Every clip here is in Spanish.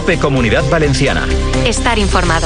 COPE Comunidad Valenciana. Estar informado.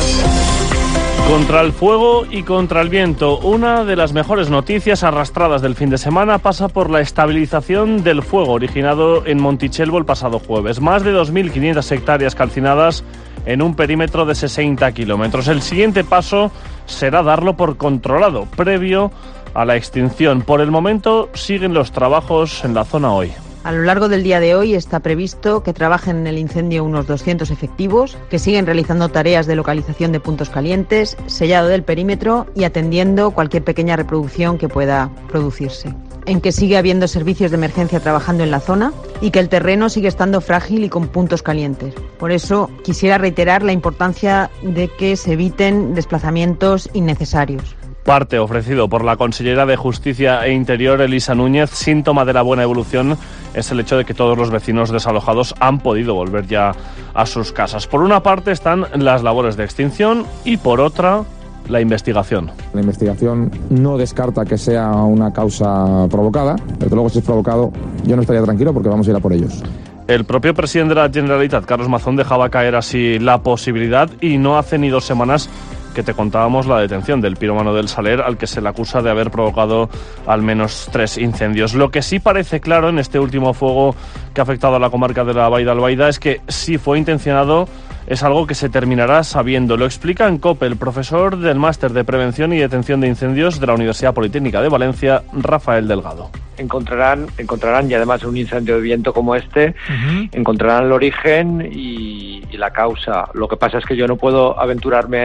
Contra el fuego y contra el viento, una de las mejores noticias arrastradas del fin de semana pasa por la estabilización del fuego originado en Montechelvo el pasado jueves. Más de 2.500 hectáreas calcinadas en un perímetro de 60 kilómetros. El siguiente paso será darlo por controlado, previo a la extinción. Por el momento siguen los trabajos en la zona hoy. A lo largo del día de hoy está previsto que trabajen en el incendio unos 200 efectivos, que siguen realizando tareas de localización de puntos calientes, sellado del perímetro y atendiendo cualquier pequeña reproducción que pueda producirse. En que sigue habiendo servicios de emergencia trabajando en la zona y que el terreno sigue estando frágil y con puntos calientes. Por eso quisiera reiterar la importancia de que se eviten desplazamientos innecesarios. Parte ofrecido por la consellera de Justicia e Interior, Elisa Núñez. Síntoma de la buena evolución es el hecho de que todos los vecinos desalojados han podido volver ya a sus casas. Por una parte están las labores de extinción y por otra la investigación. La investigación no descarta que sea una causa provocada. Desde luego, si es provocado, yo no estaría tranquilo porque vamos a ir a por ellos. El propio presidente de la Generalitat, Carlos Mazón, dejaba caer así la posibilidad y no hace ni 2 semanas que te contábamos la detención del pirómano del Saler, al que se le acusa de haber provocado al menos 3 incendios. Lo que sí parece claro en este último fuego que ha afectado a la comarca de la Baida-Albaida es que si fue intencionado es algo que se terminará sabiendo. Lo explica en COPE el profesor del Máster de Prevención y Detención de Incendios de la Universidad Politécnica de Valencia, Rafael Delgado. Encontrarán y además un incendio de viento como este, encontrarán el origen y la causa. Lo que pasa es que yo no puedo aventurarme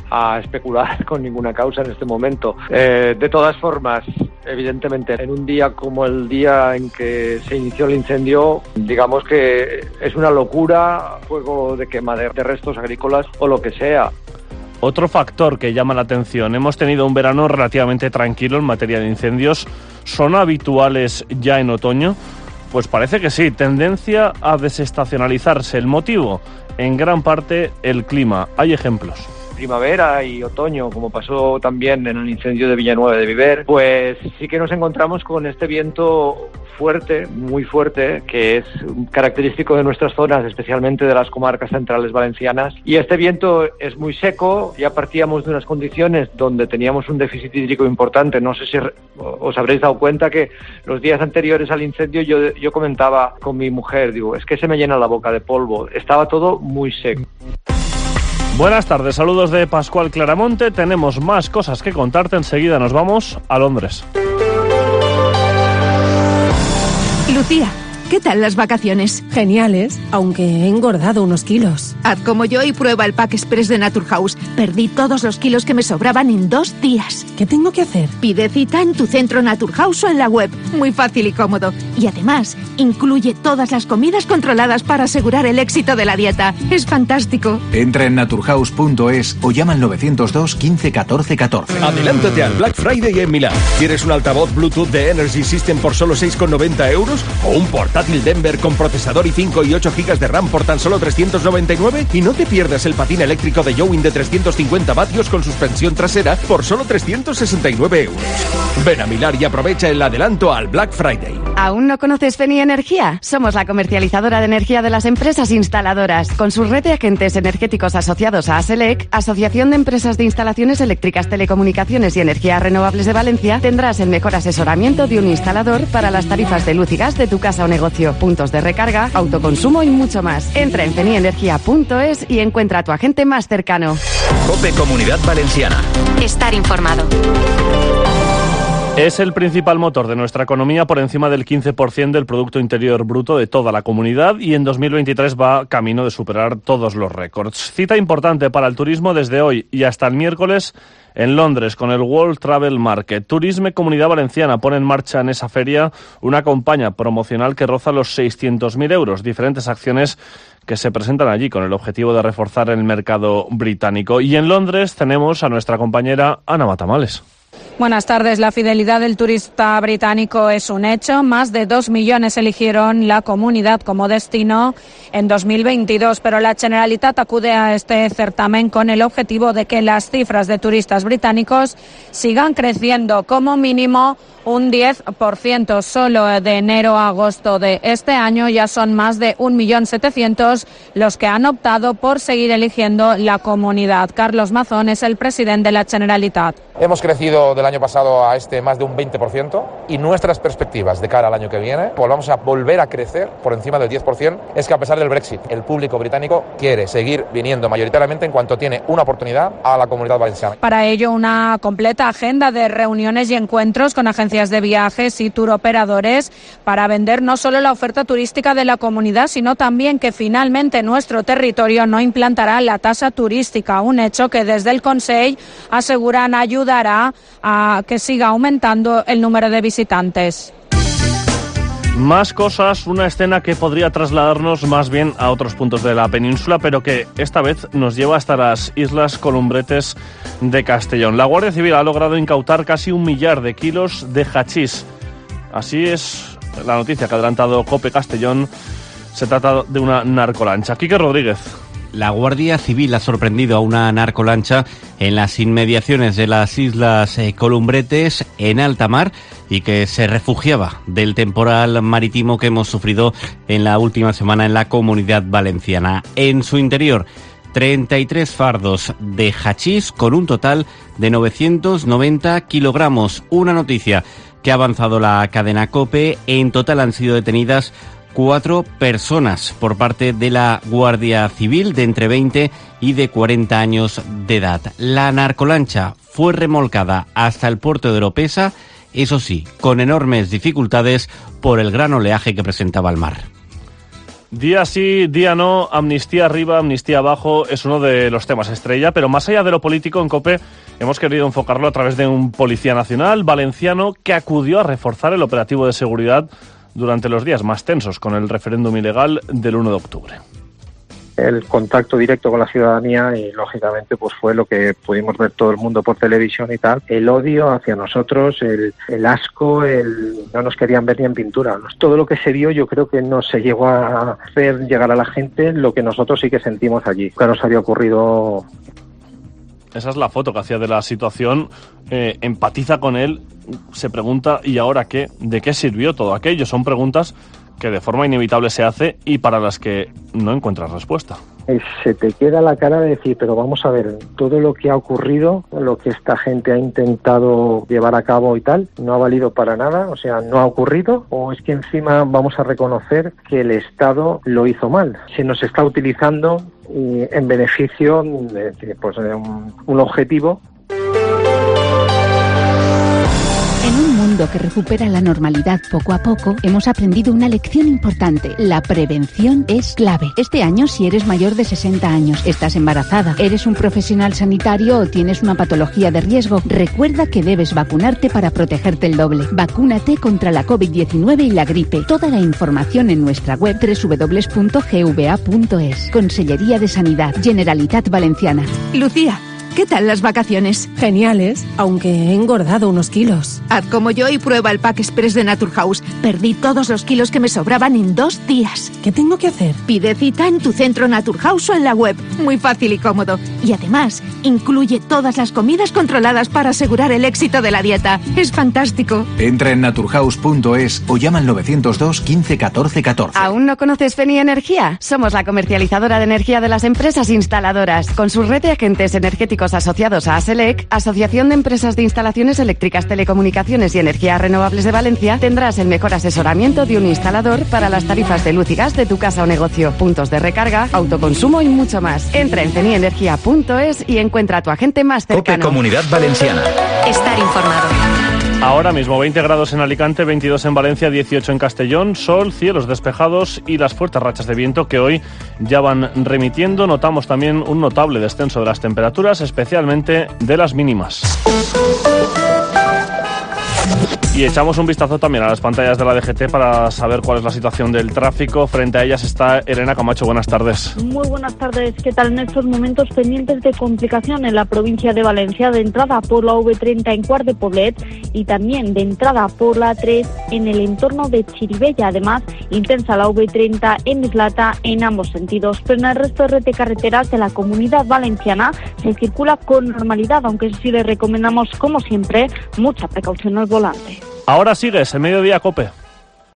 a especular con ninguna causa en este momento. De todas formas, evidentemente, en un día como el día en que se inició el incendio, digamos que es una locura, fuego de quema de restos agrícolas o lo que sea. Otro factor que llama la atención, hemos tenido un verano relativamente tranquilo en materia de incendios. ¿Son habituales ya en otoño? Pues parece que sí, tendencia a desestacionalizarse. ¿El motivo? En gran parte el clima. Hay ejemplos. Primavera y otoño, como pasó también en el incendio de Villanueva de Viver, pues sí que nos encontramos con este viento fuerte, muy fuerte, que es característico de nuestras zonas, especialmente de las comarcas centrales valencianas. Y este viento es muy seco, ya partíamos de unas condiciones donde teníamos un déficit hídrico importante. No sé si os habréis dado cuenta que los días anteriores al incendio yo comentaba con mi mujer, digo, es que se me llena la boca de polvo. Estaba todo muy seco. Buenas tardes, saludos de Pascual Claramonte. Tenemos más cosas que contarte. Enseguida nos vamos a Londres. Lucía, ¿qué tal las vacaciones? Geniales, aunque he engordado unos kilos. Haz como yo y prueba el Pack Express de Naturhaus. Perdí todos los kilos que me sobraban en 2 días. ¿Qué tengo que hacer? Pide cita en tu centro Naturhaus o en la web. Muy fácil y cómodo. Y además, incluye todas las comidas controladas para asegurar el éxito de la dieta. Es fantástico. Entra en naturhaus.es o llama al 902 15 14 14. Adelántate al Black Friday en Milán. ¿Quieres un altavoz Bluetooth de Energy System por solo 6,90 euros? ¿O un portátil Denver con procesador i5 y 8 GB de RAM por tan solo 399? Y no te pierdas el patín eléctrico de Jowin de 350 vatios con suspensión trasera por solo 369 euros. Ven a Milán y aprovecha el adelanto al Black Friday. ¿Aún no conoces Feni Energía? Somos la comercializadora de energía de las empresas instaladoras. Con su red de agentes energéticos asociados a ASELEC, Asociación de Empresas de Instalaciones Eléctricas, Telecomunicaciones y Energías Renovables de Valencia, tendrás el mejor asesoramiento de un instalador para las tarifas de luz y gas de tu casa o negocio, puntos de recarga, autoconsumo y mucho más. Entra en fenienergia.es y encuentra a tu agente más cercano. COPE Comunidad Valenciana. Estar informado. Es el principal motor de nuestra economía, por encima del 15% del Producto Interior Bruto de toda la comunidad, y en 2023 va camino de superar todos los récords. Cita importante para el turismo desde hoy y hasta el miércoles en Londres con el World Travel Market. Turisme Comunidad Valenciana pone en marcha en esa feria una campaña promocional que roza los 600.000 euros. Diferentes acciones que se presentan allí con el objetivo de reforzar el mercado británico. Y en Londres tenemos a nuestra compañera Ana Matamales. Buenas tardes. La fidelidad del turista británico es un hecho. Más de 2 millones eligieron la comunidad como destino en 2022, pero la Generalitat acude a este certamen con el objetivo de que las cifras de turistas británicos sigan creciendo, como mínimo un 10%. Solo de enero a agosto de este año ya son más de 1.700.000 los que han optado por seguir eligiendo la comunidad. Carlos Mazón es el presidente de la Generalitat. Hemos crecido del año pasado a más de un 20% y nuestras perspectivas de cara al año que viene, vamos a volver a crecer por encima del 10%, es que a pesar del Brexit, el público británico quiere seguir viniendo mayoritariamente en cuanto tiene una oportunidad a la Comunidad Valenciana. Para ello, una completa agenda de reuniones y encuentros con agencias de viajes y turoperadores para vender no solo la oferta turística de la comunidad, sino también que finalmente nuestro territorio no implantará la tasa turística, un hecho que desde el Consell aseguran ayudará a que siga aumentando el número de visitantes. Más cosas, una escena que podría trasladarnos más bien a otros puntos de la península, pero que esta vez nos lleva hasta las Islas Columbretes de Castellón. La Guardia Civil ha logrado incautar casi 1 millar de kilos de hachís. Así es la noticia que ha adelantado COPE Castellón. Se trata de una narcolancha. Quique Rodríguez. La Guardia Civil ha sorprendido a una narcolancha en las inmediaciones de las Islas Columbretes, en alta mar, y que se refugiaba del temporal marítimo que hemos sufrido en la última semana en la Comunidad Valenciana. En su interior, 33 fardos de hachís con un total de 990 kilogramos. Una noticia que ha avanzado la cadena COPE. En total han sido detenidas 4 personas por parte de la Guardia Civil de entre 20 y de 40 años de edad. La narcolancha fue remolcada hasta el puerto de Oropesa, eso sí, con enormes dificultades por el gran oleaje que presentaba el mar. Día sí, día no, amnistía arriba, amnistía abajo, es uno de los temas estrella, pero más allá de lo político, en COPE hemos querido enfocarlo a través de un policía nacional valenciano que acudió a reforzar el operativo de seguridad durante los días más tensos con el referéndum ilegal del 1 de octubre. El contacto directo con la ciudadanía y, lógicamente, pues fue lo que pudimos ver todo el mundo por televisión y tal. El odio hacia nosotros, el asco, no nos querían ver ni en pintura. Todo lo que se vio yo creo que no se llegó a hacer llegar a la gente lo que nosotros sí que sentimos allí. Claro, nos había ocurrido. Esa es la foto que hacía de la situación, empatiza con él, se pregunta ¿y ahora qué? ¿De qué sirvió todo aquello? Son preguntas que de forma inevitable se hace y para las que no encuentras respuesta. Se te queda la cara de decir, pero vamos a ver, todo lo que ha ocurrido, lo que esta gente ha intentado llevar a cabo y tal, no ha valido para nada, o sea, no ha ocurrido, o es que encima vamos a reconocer que el Estado lo hizo mal. Se nos está utilizando en beneficio de un objetivo. En un mundo que recupera la normalidad poco a poco, hemos aprendido una lección importante. La prevención es clave. Este año, si eres mayor de 60 años, estás embarazada, eres un profesional sanitario o tienes una patología de riesgo, recuerda que debes vacunarte para protegerte el doble. Vacúnate contra la COVID-19 y la gripe. Toda la información en nuestra web www.gva.es. Consellería de Sanidad, Generalitat Valenciana. Lucía, ¿qué tal las vacaciones? Geniales, aunque he engordado unos kilos. Haz como yo y prueba el Pack Express de Naturhaus. Perdí todos los kilos que me sobraban en 2 días. ¿Qué tengo que hacer? Pide cita en tu centro Naturhaus o en la web. Muy fácil y cómodo. Y además, incluye todas las comidas controladas para asegurar el éxito de la dieta. Es fantástico. Entra en naturhaus.es o llama al 902 15 14 14. ¿Aún no conoces Feni Energía? Somos la comercializadora de energía de las empresas instaladoras. Con su red de agentes energéticos asociados a ASELEC, Asociación de Empresas de Instalaciones Eléctricas, Telecomunicaciones y Energías Renovables de Valencia, tendrás el mejor asesoramiento de un instalador para las tarifas de luz y gas de tu casa o negocio, puntos de recarga, autoconsumo y mucho más. Entra en fenienergia.es y encuentra a tu agente más cercano. COPE Comunidad Valenciana. Estar informado. Ahora mismo 20 grados en Alicante, 22 en Valencia, 18 en Castellón, sol, cielos despejados y las fuertes rachas de viento que hoy ya van remitiendo. Notamos también un notable descenso de las temperaturas, especialmente de las mínimas. Y echamos un vistazo también a las pantallas de la DGT para saber cuál es la situación del tráfico. Frente a ellas está Elena Camacho. Buenas tardes. Muy buenas tardes. ¿Qué tal? En estos momentos pendientes de complicación en la provincia de Valencia, de entrada por la V30 en Quart de Poblet y también de entrada por la A3 en el entorno de Chirivella. Además, intensa la V30 en Mislata en ambos sentidos. Pero en el resto de red de carreteras de la Comunidad Valenciana se circula con normalidad, aunque sí le recomendamos, como siempre, mucha precaución al volante. Ahora sigues en Mediodía COPE.